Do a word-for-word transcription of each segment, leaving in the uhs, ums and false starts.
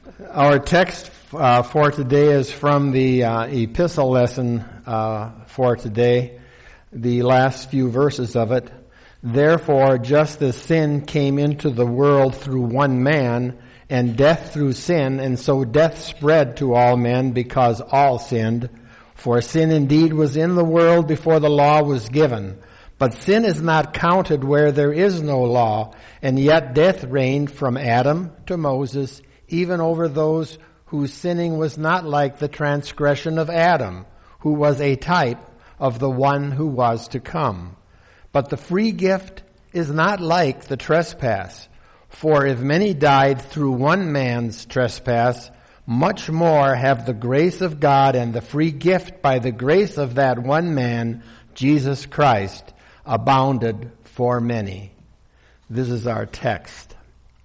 Our text uh, for today is from the uh, epistle lesson uh, for today, the last few verses of it. Therefore, just as sin came into the world through one man, and death through sin, and so death spread to all men because all sinned. For sin indeed was in the world before the law was given. But sin is not counted where there is no law, and yet death reigned from Adam to Moses, even over those whose sinning was not like the transgression of Adam, who was a type of the one who was to come. But the free gift is not like the trespass. For if many died through one man's trespass, much more have the grace of God and the free gift by the grace of that one man, Jesus Christ, abounded for many. This is our text.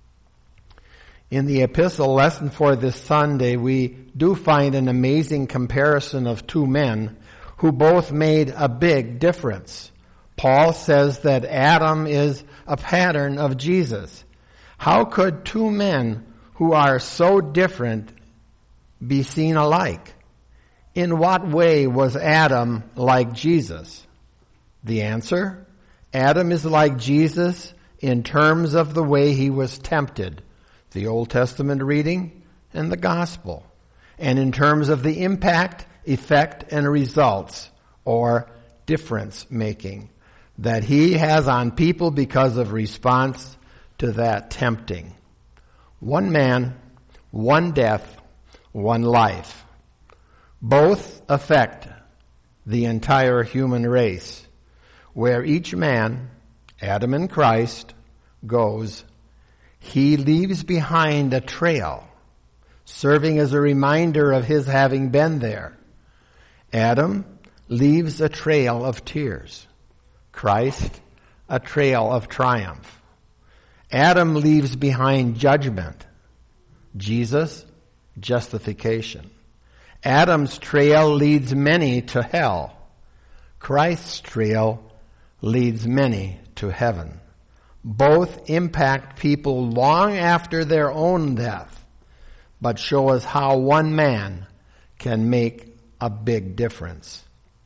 In the epistle lesson for this Sunday, we do find an amazing comparison of two men who both made a big difference. Paul says that Adam is a pattern of Jesus. How could two men who are so different be seen alike? In what way was Adam like Jesus? The answer? Adam is like Jesus in terms of the way he was tempted, the Old Testament reading and the gospel, and in terms of the impact, effect, and results, or difference making, that he has on people because of response to that tempting. One man, one death, one life. Both affect the entire human race. Where each man, Adam and Christ, goes, he leaves behind a trail, serving as a reminder of his having been there. Adam leaves a trail of tears. Christ, a trail of triumph. Adam leaves behind judgment. Jesus, justification. Adam's trail leads many to hell. Christ's trail leads many to heaven. Both impact people long after their own death, but show us how one man can make a big difference.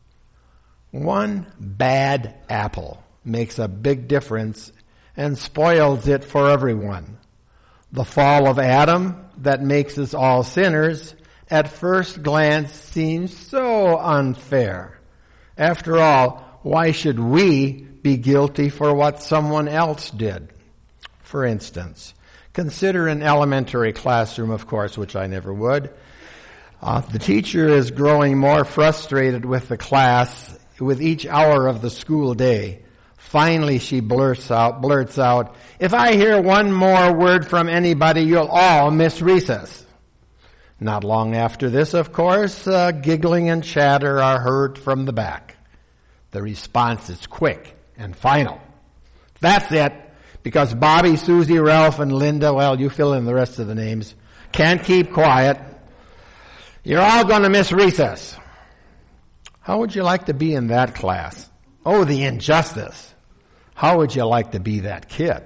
One bad apple makes a big difference and spoils it for everyone. The fall of Adam that makes us all sinners at first glance seems so unfair. After all, why should we be guilty for what someone else did? For instance, consider an elementary classroom, of course, which I never would. Uh, the teacher is growing more frustrated with the class with each hour of the school day. Finally, she blurts out, blurts out, "If I hear one more word from anybody, you'll all miss recess." Not long after this, of course, uh, giggling and chatter are heard from the back. The response is quick and final. That's it, because Bobby, Susie, Ralph, and Linda, well, you fill in the rest of the names, can't keep quiet. You're all going to miss recess. How would you like to be in that class? Oh, the injustice. How would you like to be that kid?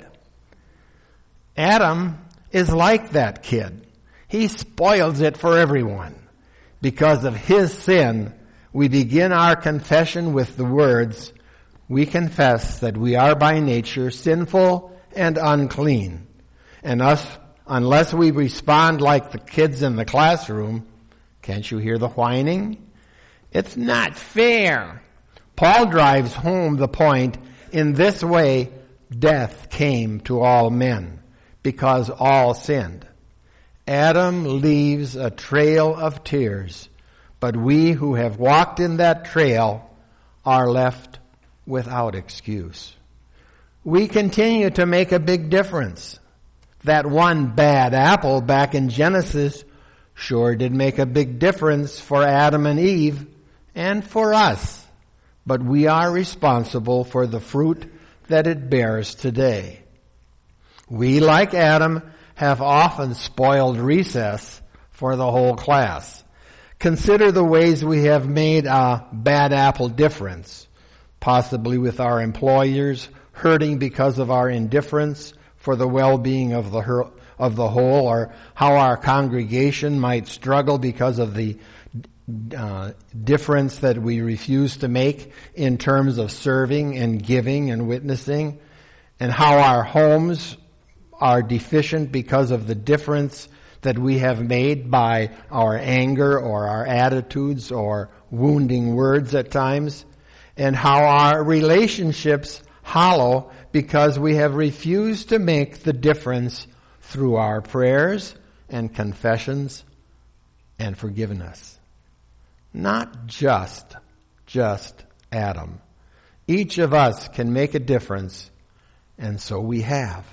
Adam is like that kid. He spoils it for everyone. Because of his sin, we begin our confession with the words, "We confess that we are by nature sinful and unclean." And us, unless we respond like the kids in the classroom, can't you hear the whining? It's not fair. Paul drives home the point. In this way, death came to all men, because all sinned. Adam leaves a trail of tears, but we who have walked in that trail are left without excuse. We continue to make a big difference. That one bad apple back in Genesis sure did make a big difference for Adam and Eve and for us. But we are responsible for the fruit that it bears today. We, like Adam, have often spoiled recess for the whole class. Consider the ways we have made a bad apple difference, possibly with our employers hurting because of our indifference for the well-being of the of the whole, or how our congregation might struggle because of the uh, difference that we refuse to make in terms of serving and giving and witnessing, and how our homes are deficient because of the difference that we have made by our anger or our attitudes or wounding words at times, and how our relationships hollow because we have refused to make the difference through our prayers and confessions and forgiveness. Not just, just Adam. Each of us can make a difference, and so we have.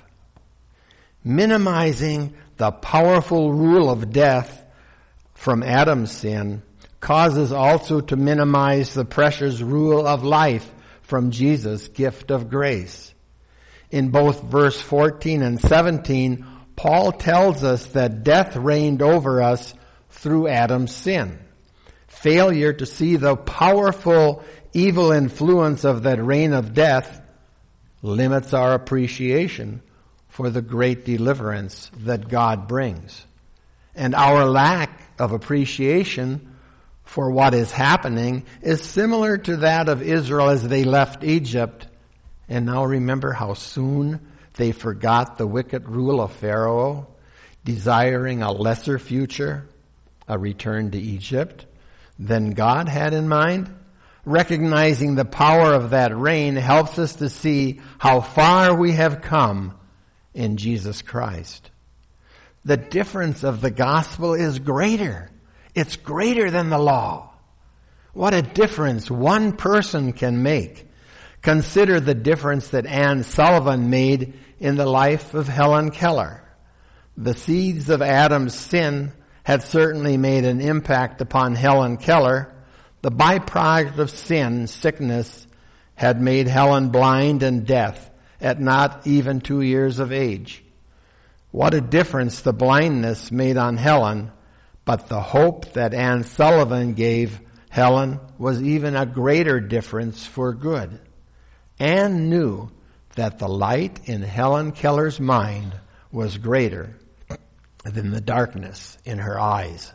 Minimizing the powerful rule of death from Adam's sin causes also to minimize the precious rule of life from Jesus' gift of grace. In both verse fourteen and seventeen, Paul tells us that death reigned over us through Adam's sin. Failure to see the powerful evil influence of that reign of death limits our appreciation for the great deliverance that God brings. And our lack of appreciation for what is happening is similar to that of Israel as they left Egypt. And now remember how soon they forgot the wicked rule of Pharaoh, desiring a lesser future, a return to Egypt, than God had in mind. Recognizing the power of that reign helps us to see how far we have come in Jesus Christ. The difference of the gospel is greater. It's greater than the law. What a difference one person can make. Consider the difference that Anne Sullivan made in the life of Helen Keller. The seeds of Adam's sin had certainly made an impact upon Helen Keller. The byproduct of sin, sickness, had made Helen blind and deaf at not even two years of age. What a difference the blindness made on Helen, but the hope that Anne Sullivan gave Helen was even a greater difference for good. Anne knew that the light in Helen Keller's mind was greater than the darkness in her eyes.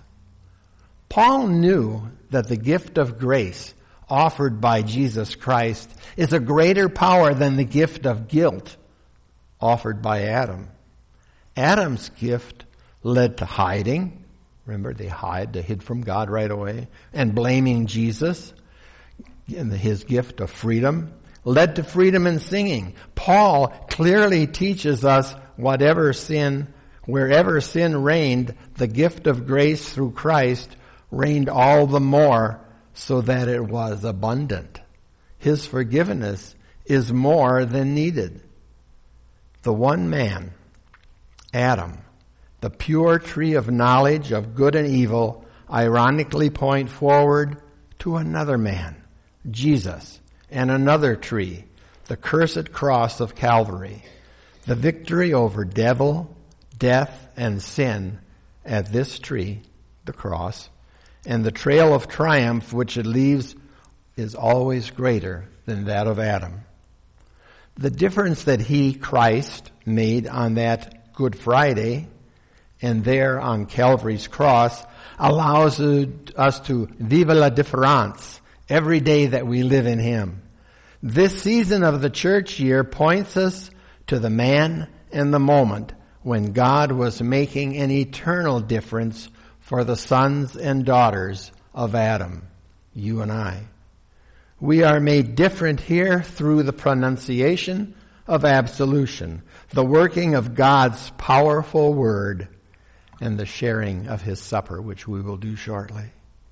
Paul knew that the gift of grace offered by Jesus Christ is a greater power than the gift of guilt offered by Adam. Adam's gift led to hiding. Remember, they hide, they hid from God right away, and blaming Jesus. And his gift of freedom led to freedom in singing. Paul clearly teaches us whatever sin, wherever sin reigned, the gift of grace through Christ reigned all the more, so that it was abundant. His forgiveness is more than needed. The one man, Adam, the pure tree of knowledge of good and evil, ironically point forward to another man, Jesus, and another tree, the cursed cross of Calvary, the victory over devil, death, and sin at this tree, the cross, and the trail of triumph which it leaves is always greater than that of Adam. The difference that he, Christ, made on that Good Friday and there on Calvary's cross allows us to vive la différence every day that we live in him. This season of the church year points us to the man and the moment when God was making an eternal difference for the sons and daughters of Adam, you and I. We are made different here through the pronunciation of absolution, the working of God's powerful word, and the sharing of his supper, which we will do shortly.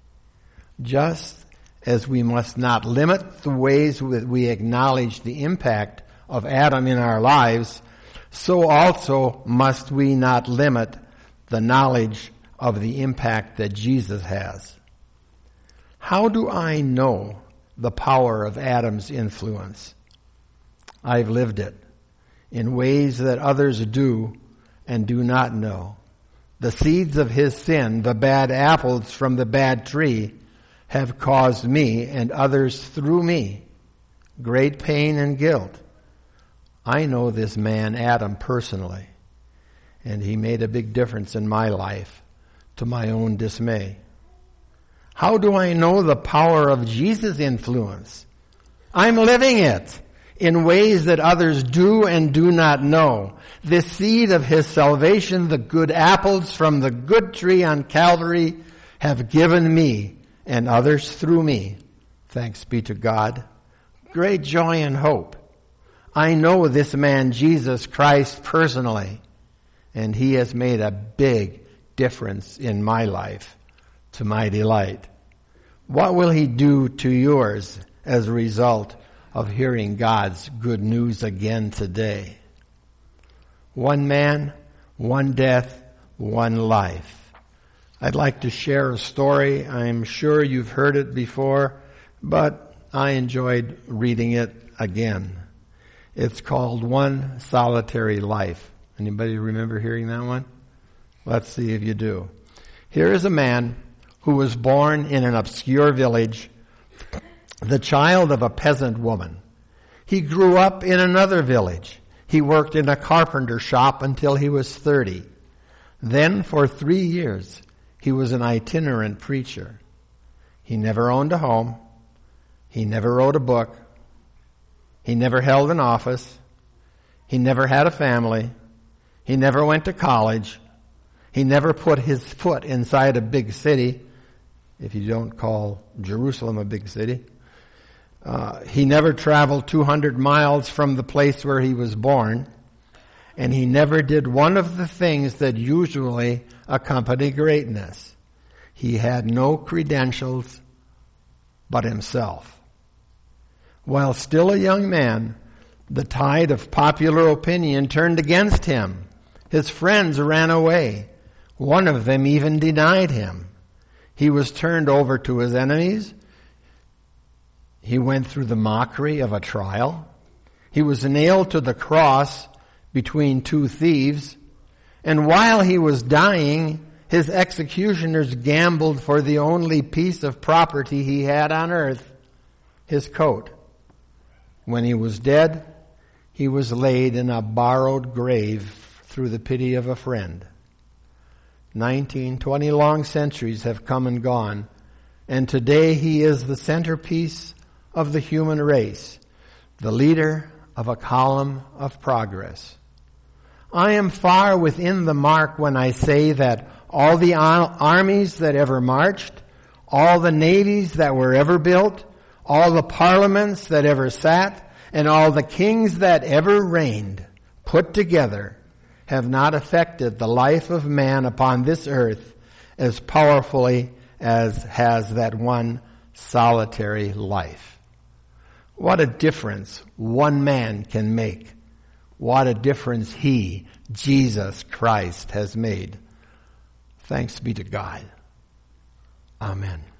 Just as we must not limit the ways that we acknowledge the impact of Adam in our lives, so also must we not limit the knowledge of the impact that Jesus has. How do I know the power of Adam's influence? I've lived it in ways that others do and do not know. The seeds of his sin, the bad apples from the bad tree, have caused me and others through me great pain and guilt. I know this man, Adam, personally. and he made a big difference in my life, to my own dismay. How do I know the power of Jesus' influence? I'm living it in ways that others do and do not know. The seed of his salvation, the good apples from the good tree on Calvary, have given me and others through me, thanks be to God, great joy and hope. I know this man Jesus Christ personally, and he has made a big difference in my life, to my delight. What will he do to yours as a result of hearing God's good news again today? One man, one death, one life. I'd like to share a story. I'm sure you've heard it before, but I enjoyed reading it again. It's called One Solitary Life. Anybody remember hearing that one? Let's see if you do. Here is a man who was born in an obscure village, the child of a peasant woman. He grew up in another village. He worked in a carpenter shop until he was thirty. Then, for three years, he was an itinerant preacher. He never owned a home. He never wrote a book. He never held an office. He never had a family. He never went to college. He never put his foot inside a big city, if you don't call Jerusalem a big city. Uh, he never traveled two hundred miles from the place where he was born. And he never did one of the things that usually accompany greatness. He had no credentials but himself. While still a young man, the tide of popular opinion turned against him. His friends ran away. One of them even denied him. He was turned over to his enemies. He went through the mockery of a trial. He was nailed to the cross between two thieves. And while he was dying, his executioners gambled for the only piece of property he had on earth, his coat. When he was dead, he was laid in a borrowed grave through the pity of a friend. Nineteen, twenty long centuries have come and gone, and today he is the centerpiece of the human race, the leader of a column of progress. I am far within the mark when I say that all the armies that ever marched, all the navies that were ever built, all the parliaments that ever sat, and all the kings that ever reigned, put together, have not affected the life of man upon this earth as powerfully as has that one solitary life. What a difference one man can make. What a difference he, Jesus Christ, has made. Thanks be to God. Amen.